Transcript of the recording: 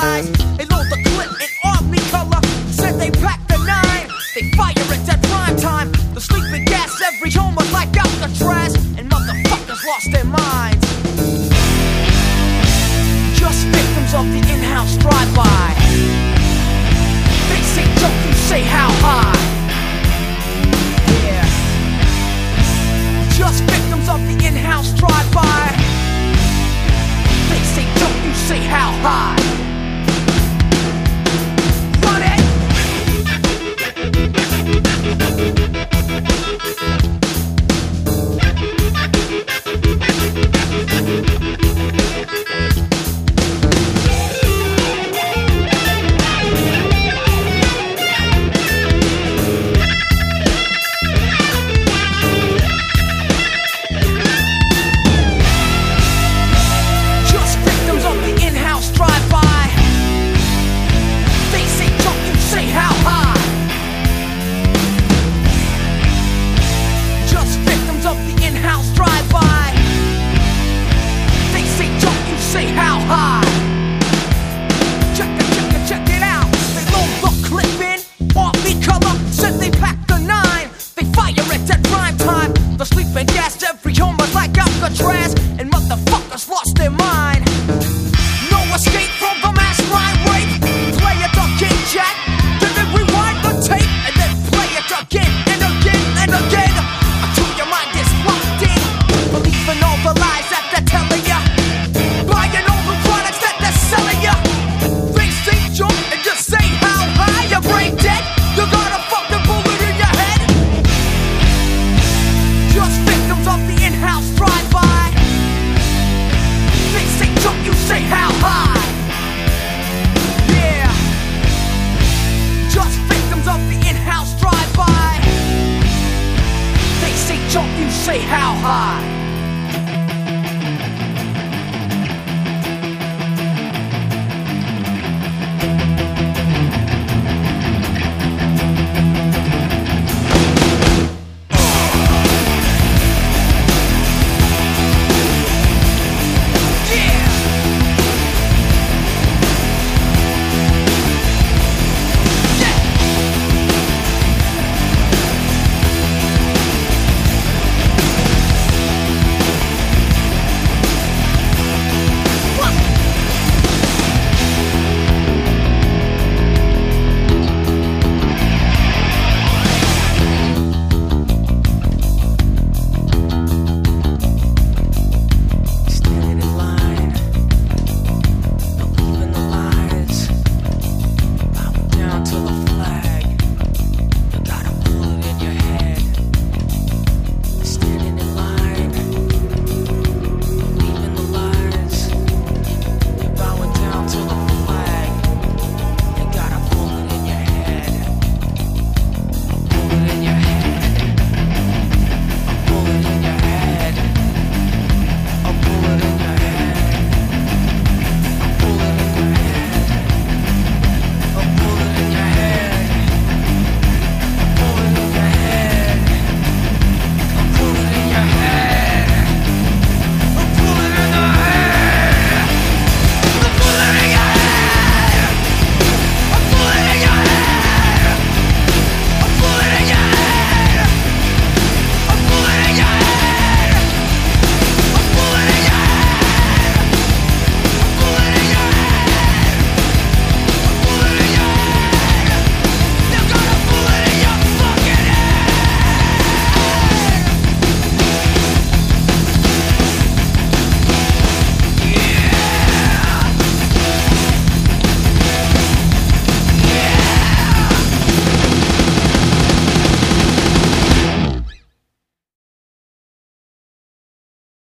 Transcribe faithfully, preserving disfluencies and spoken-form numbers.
eyes. They load the clip in army color. Said they packed the nine. They fire it at prime time. The sleeping gas every home was like Alcatraz. And motherfuckers lost their minds. Just victims of the in-house drive-by. They say don't you say how high. Yeah. Just victims of the in-house drive-by. They say don't you say how high.